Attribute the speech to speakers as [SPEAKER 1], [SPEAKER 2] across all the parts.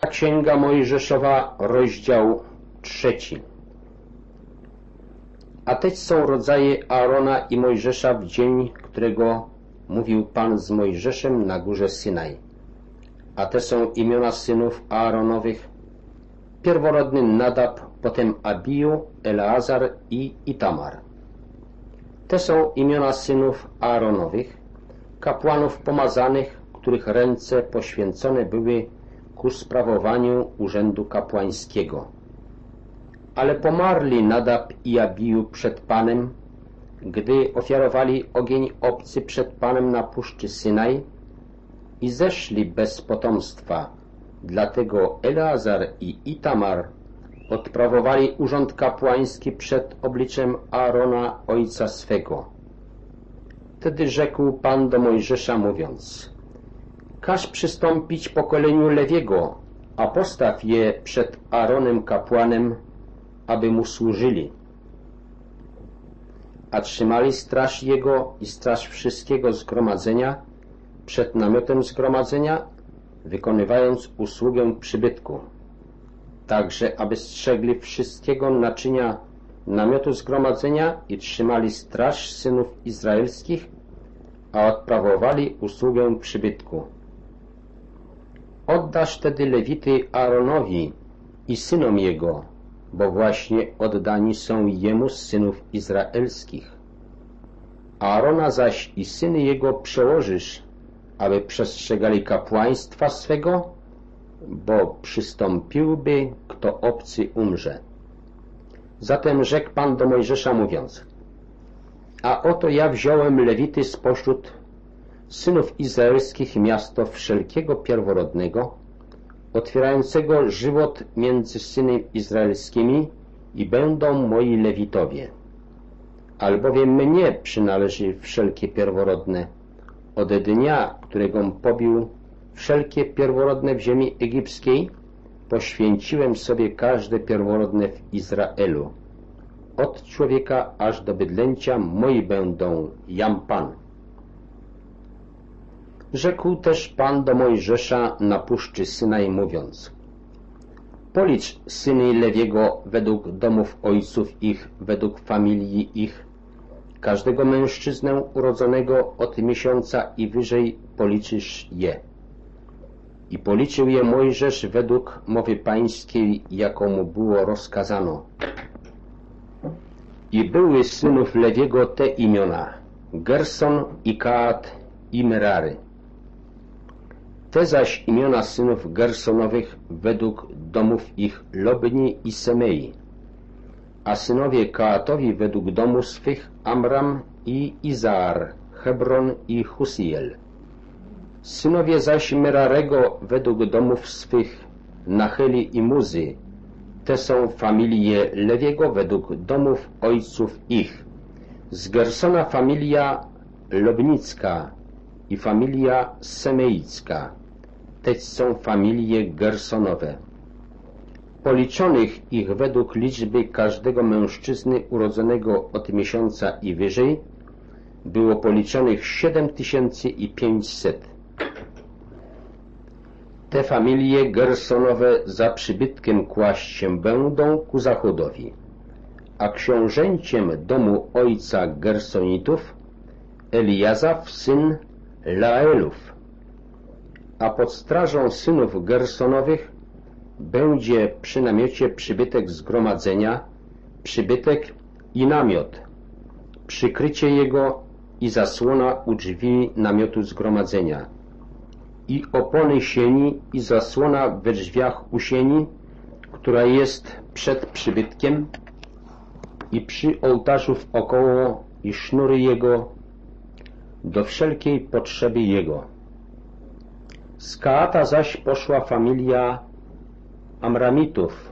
[SPEAKER 1] Księga Mojżeszowa, rozdział 3. A teď są rodzaje Aarona i Mojżesza w dzień, którego mówił Pan z Mojżeszem na górze Synaj. A te są imiona synów Aaronowych: pierworodny Nadab, potem Abiju, Eleazar i Itamar. Te są imiona synów Aaronowych, kapłanów pomazanych, których ręce poświęcone były ku sprawowaniu urzędu kapłańskiego. Ale pomarli Nadab i Abiju przed Panem, gdy ofiarowali ogień obcy przed Panem na puszczy Synaj, i zeszli bez potomstwa. Dlatego Eleazar i Itamar odprawowali urząd kapłański przed obliczem Aarona, ojca swego. Wtedy rzekł Pan do Mojżesza, mówiąc: każ przystąpić pokoleniu Lewiego, a postaw je przed Aaronem kapłanem, aby mu służyli. A trzymali straż jego i straż wszystkiego zgromadzenia przed namiotem zgromadzenia, wykonywając usługę przybytku, także aby strzegli wszystkiego naczynia namiotu zgromadzenia i trzymali straż synów izraelskich, a odprawowali usługę przybytku. Oddasz tedy Lewity Aaronowi i synom jego, bo właśnie oddani są jemu z synów izraelskich. Aarona zaś i syny jego przełożysz, aby przestrzegali kapłaństwa swego, bo przystąpiłby, kto obcy umrze. Zatem rzekł Pan do Mojżesza, mówiąc: a oto ja wziąłem Lewity spośród synów izraelskich miasto wszelkiego pierworodnego, otwierającego żywot między syny izraelskimi, i będą moi Lewitowie. Albowiem mnie przynależy wszelkie pierworodne, od dnia, któregom pobił wszelkie pierworodne w ziemi egipskiej, poświęciłem sobie każde pierworodne w Izraelu. Od człowieka aż do bydlęcia moi będą, jam Pan. Rzekł też Pan do Mojżesza na puszczy Synaj, mówiąc: policz syny Lewiego według domów ojców ich, według familii ich, każdego mężczyznę urodzonego od miesiąca i wyżej policzysz je. I policzył je Mojżesz według mowy pańskiej, jaką mu było rozkazano. I były synów Lewiego te imiona: Gerson i Kaat i Merary. Te zaś imiona synów Gersonowych według domów ich Lobni i Semei, a synowie Kaatowi według domu swych Amram i Izaar, Hebron i Husiel. Synowie zaś Merarego według domów swych Nacheli i Muzy. Te są familie Lewiego według domów ojców ich. Z Gersona familia Lobnicka i familia Semeicka. Te są familie Gersonowe. Policzonych ich według liczby każdego mężczyzny urodzonego od miesiąca i wyżej było policzonych 7500. Te familie Gersonowe za przybytkiem kłaść się będą ku zachodowi, a książęciem domu ojca Gersonitów Eliazaf syn Laelów, a pod strażą synów Gersonowych będzie przy namiocie przybytek zgromadzenia, przybytek i namiot, przykrycie jego i zasłona u drzwi namiotu zgromadzenia, i opony sieni i zasłona we drzwiach u sieni, która jest przed przybytkiem, i przy ołtarzu wokoło, i sznury jego, do wszelkiej potrzeby jego. Z Kaata zaś poszła familia Amramitów,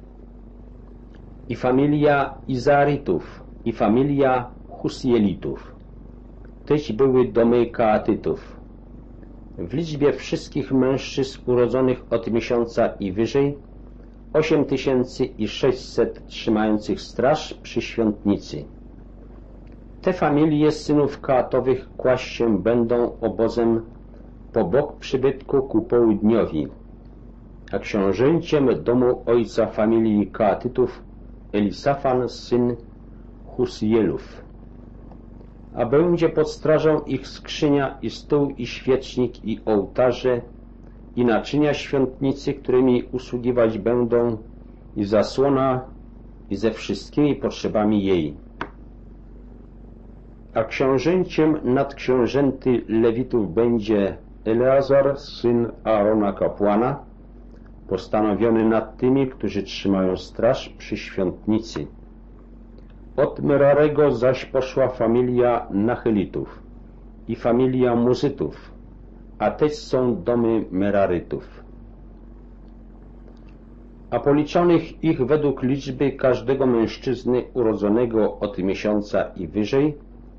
[SPEAKER 1] i familia Izaritów, i familia Husielitów. Tyś były domy Kaatytów. W liczbie wszystkich mężczyzn urodzonych od miesiąca i wyżej 8600 trzymających straż przy świątnicy. Te familie synów Kaatowych kłaść się będą obozem po bok przybytku ku południowi, a książęciem domu ojca familii Keatytów Elisafan, syn Husjelów. A będzie pod strażą ich skrzynia i stół i świecznik i ołtarze i naczynia świątnicy, którymi usługiwać będą, i zasłona i ze wszystkimi potrzebami jej. A książęciem nadksiążęty Lewitów będzie Eleazar, syn Aarona kapłana, postanowiony nad tymi, którzy trzymają straż przy świątnicy. Od Merarego zaś poszła familia Nachylitów i familia Muzytów, a też są domy Merarytów. A policzonych ich według liczby każdego mężczyzny urodzonego od miesiąca i wyżej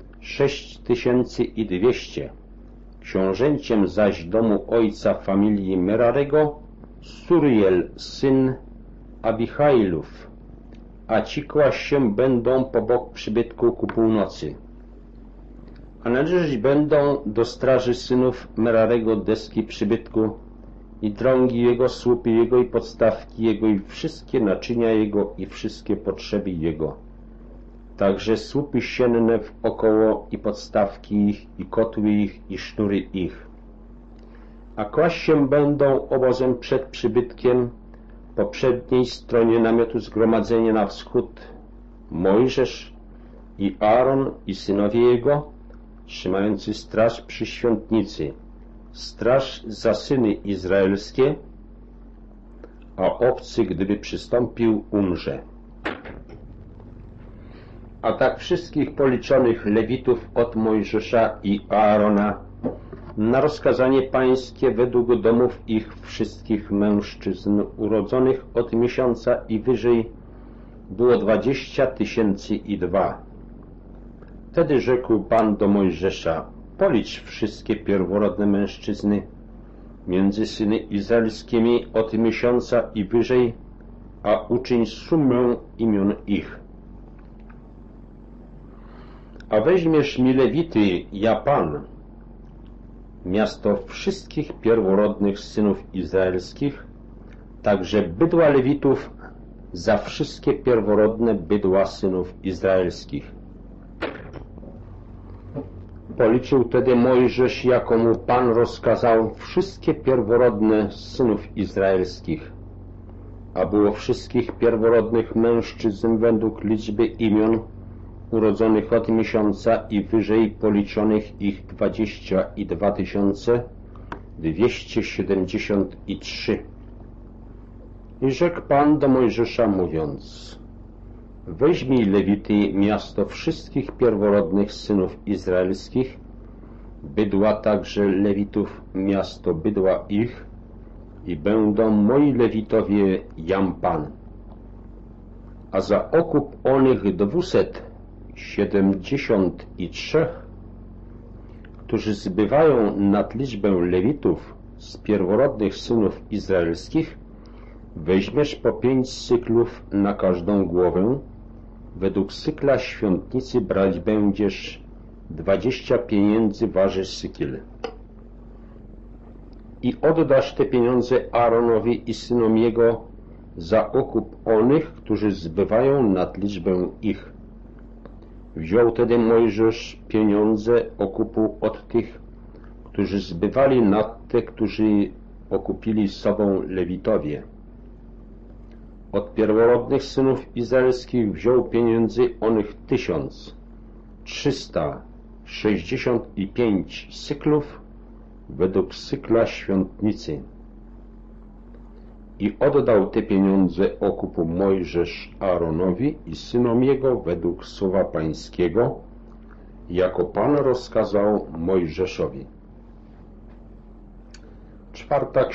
[SPEAKER 1] 6200. Książęciem zaś domu ojca familii Merarego Suriel, syn Abichailów, a ci kłaść się będą po bok przybytku ku północy. A należeć będą do straży synów Merarego deski przybytku i drągi jego, słupy jego i podstawki jego i wszystkie naczynia jego i wszystkie potrzeby jego. Także słupy sienne wokoło i podstawki ich i kotły ich i sznury ich. A kłaść się będą obozem przed przybytkiem po przedniej stronie namiotu zgromadzenia na wschód Mojżesz i Aaron i synowie jego, trzymający straż przy świątnicy, straż za syny izraelskie, a obcy, gdyby przystąpił, umrze. A tak wszystkich policzonych Lewitów od Mojżesza i Aarona na rozkazanie pańskie według domów ich wszystkich mężczyzn urodzonych od miesiąca i wyżej było 20 200. Wtedy rzekł Pan do Mojżesza: policz wszystkie pierworodne mężczyzny między syny izraelskimi od miesiąca i wyżej, a uczyń sumę imion ich. A weźmiesz mi Lewity, ja Pan, miasto wszystkich pierworodnych synów izraelskich, także bydła Lewitów za wszystkie pierworodne bydła synów izraelskich. Policzył tedy Mojżesz, jako mu Pan rozkazał, wszystkie pierworodne synów izraelskich, a było wszystkich pierworodnych mężczyzn według liczby imion urodzonych od miesiąca i wyżej policzonych ich 22 273. I rzekł Pan do Mojżesza, mówiąc: weźmij Lewity, miasto wszystkich pierworodnych synów izraelskich, bydła także Lewitów, miasto bydła ich, i będą moi Lewitowie, jam Pan. A za okup onych 273, którzy zbywają nad liczbę Lewitów z pierworodnych synów izraelskich, weźmiesz po 5 syklów na każdą głowę. Według sykla świątnicy brać będziesz 20 pieniędzy waży sykiel. I oddasz te pieniądze Aaronowi i synom jego za okup onych, którzy zbywają nad liczbę ich. Wziął tedy Mojżesz pieniądze okupu od tych, którzy zbywali nad te, którzy okupili sobą Lewitowie. Od pierworodnych synów izraelskich wziął pieniędzy onych 1365 syklów według sykla świątnicy. I oddał te pieniądze okupu Mojżesz Aaronowi i synom jego według słowa pańskiego, jako Pan rozkazał Mojżeszowi. 4.